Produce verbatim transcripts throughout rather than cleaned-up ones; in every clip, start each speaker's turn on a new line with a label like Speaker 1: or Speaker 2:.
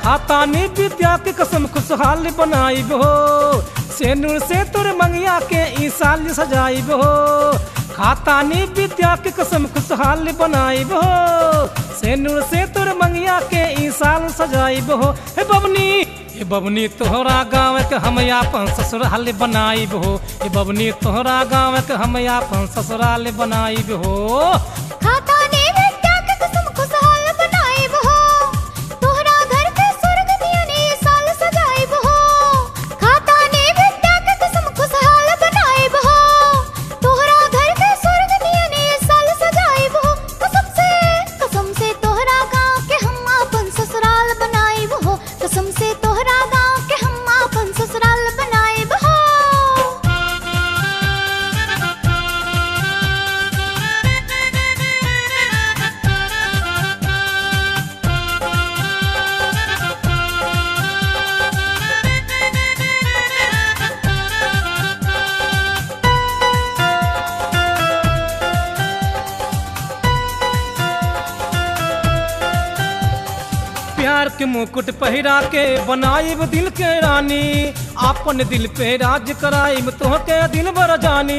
Speaker 1: खातानी विद्या के कसम खुशहाल बनाई हो, सेनुर से तुर मंगिया के ई साल सजाई हो। खातानी विद्या के कसम खुशहाल बनाई हो, सेनुर से तुर मंगिया के ई साल सजाई हो। हे बबनी हे बबनी तोहरा गाँव के हम अपन ससुराल बनाई हो, हे बबनी तोहरा गाँव के हम अपन ससुराल बनाई हो।
Speaker 2: खातानी विद्या के कसम खुशहाल बनाई हो, तोहरा घर के स्वर्ग नियन ई साल सजाई हो। खातानी विद्या के कसम खुशहाल बनाई हो, तोहरा घर के स्वर्ग नियन ई साल सजाई हो। कसम से कसम से तोहरा गाँव के हम अपन ससुराल बनाई हो, कसम से तोहरा गाँव के हम अपन ससुराल बनाई हो।
Speaker 1: प्यार के मुकुट पहिरा के बनाइब दिल के रानी, आपन दिल पे राज कराइब तोहके दिल भर जानी।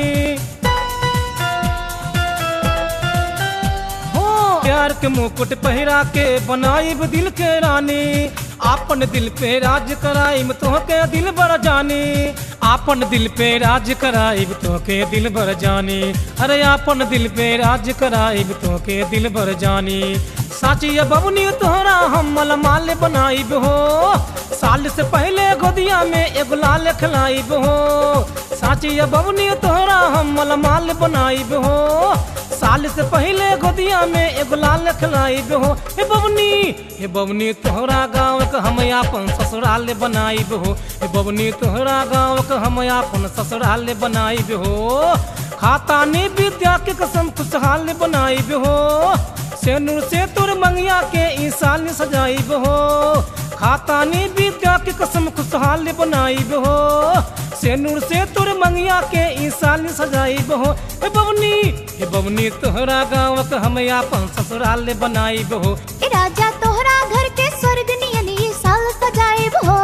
Speaker 1: हो प्यार के मुकुट पहिरा के बनाइब दिल के रानी, आपन दिल पे राज कराइब तोहके दिल भर जानी। आपन दिल पे राज कराइब तोहके दिल भर जानी, अरे आपन दिल पे राज कराइब तोहके दिल भर जानी। साची ये बबनी तोहरा हम मलमाल बनाइब हो, साल से पहले गोदिया में एगो लाल खिलाइब हो। साची ये बबनी तोहरा हम मलमाल बनाइब हो, साल से पहले गोदिया में एगो लाल खिलाइब हो। हे बबनी हे बबनी तोहरा गाँव के हम अपन ससुराल बनाइब हो, हे बबनी तोहरा गाँव के हम अपन ससुराल बनाइब हो। खातानी विद्या के कसम खुशहाल बनाइब हो, सेनुर से तुर मंगिया के ई साल सजाइब हो। खातानी विद्या के कसम खुशहाल बनाइब हो, सेनुर से तुर मंगिया के ई साल सजाइब हो। हे बबनी हे बबनी तोहरा गाँव के हम अपन ससुराल बनाइब हो,
Speaker 2: ए राजा तोहरा घर के स्वर्ग नियन ई साल सजाइब हो।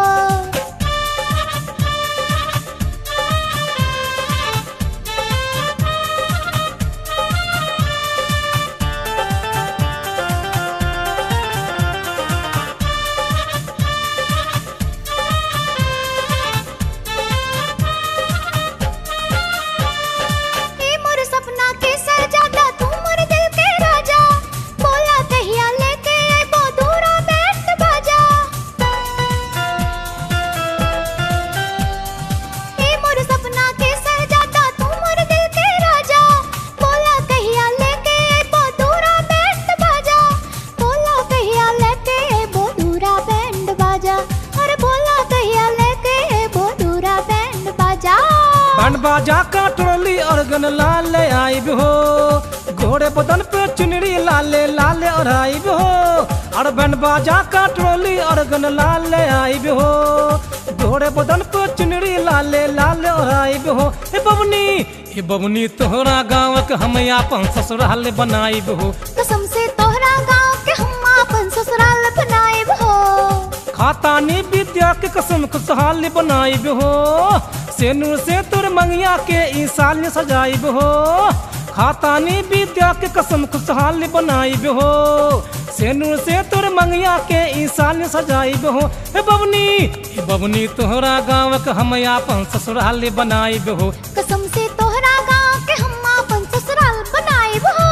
Speaker 1: बैंड बाजा का टोली अर्गन लाल आइब हो, घोड़े बदन पे चुनरी लाले लाले ओढ़ाइब हो। और बैंड बाजा का टोली अर्गन लाल आइब हो, घोड़े बदन पे चुनरी लाले लाले ओढ़ाइब हो। हे बबनी हे बबनी तोहरा गाँव के हम अपन ससुराल बनाइब हो,
Speaker 2: कसम से तोहरा गाँव के हम अपन ससुराल बनाइब हो।
Speaker 1: खातानी विद्या के कसम खुशहाल बनाइब हो, सेनुर से तुर मंगिया के ई साल सजाइब हो। खातानी विद्या के कसम खुशहाल बनाइब हो, सेनुर से तुर मंगिया के ई साल सजाइब हो। हे बबनी हे बबनी तोहरा गाँव के हम अपन ससुराल बनाइब हो,
Speaker 2: कसम से तोहरा गाँव के हम अपन ससुराल बनाइब हो।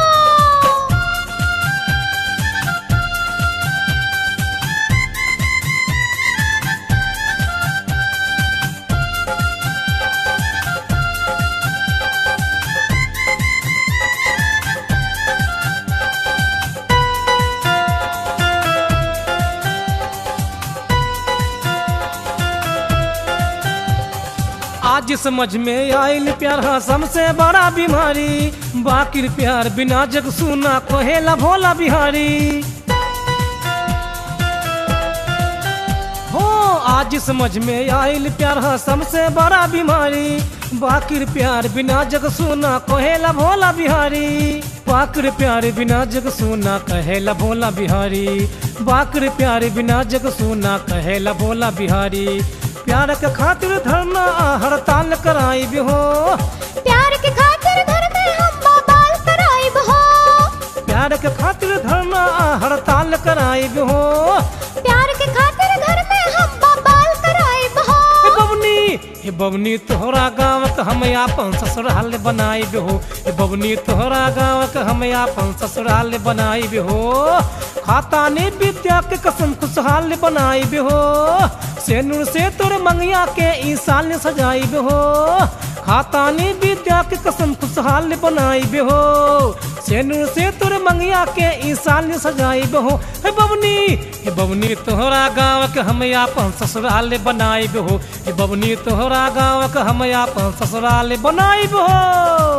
Speaker 1: आज समझ में आइल प्यार हा सबसे बड़ा बीमारी, बाकी प्यार बिना जग सुना कोहेला भोला बिहारी। हो आज समझ में आइल प्यार हा सबसे बड़ा बीमारी, बाकी प्यार बिना जग सुना कोहेला भोला बिहारी। बाकर प्यार बिना जग सोना कहेला भोला बिहारी। बाकर प्यार बिना जग सोना कहेला भोला बिहारी। प्यार के खातिर धरना हड़ताल कराई भी हो।
Speaker 2: प्यार के खातिर घर में हम बवाल कराइब हो।
Speaker 1: प्यार के खातिर धरना हड़ताल कराई भी हो।
Speaker 2: प्यार के खातिर घर में हम बवाल कराइब हो।
Speaker 1: ए बबनी हे बबनी तोहरा गाँव के हम आपन ससुराल बनाई भी हो। ए बबनी तोहरा गाँव के हम आपन ससुराल बनाई भी हो। खाता ने विद्या के कसम खुशहाल बनाई भी हो। सेनुर से तोर मंगिया के ई साल सजाई भी हो। खाता ने विद्या के कसम खुशहाल बनाई भी हो। सेनुर से तोर मंगिया के ई साल सजाई भी हो। हे बबनी हे बबनी तोहरा गाँव के हम आपन ससुराल बनाई भी हो। हे बबनी तोहरा गाँव के हम आपन ससुराल बनाई भी हो।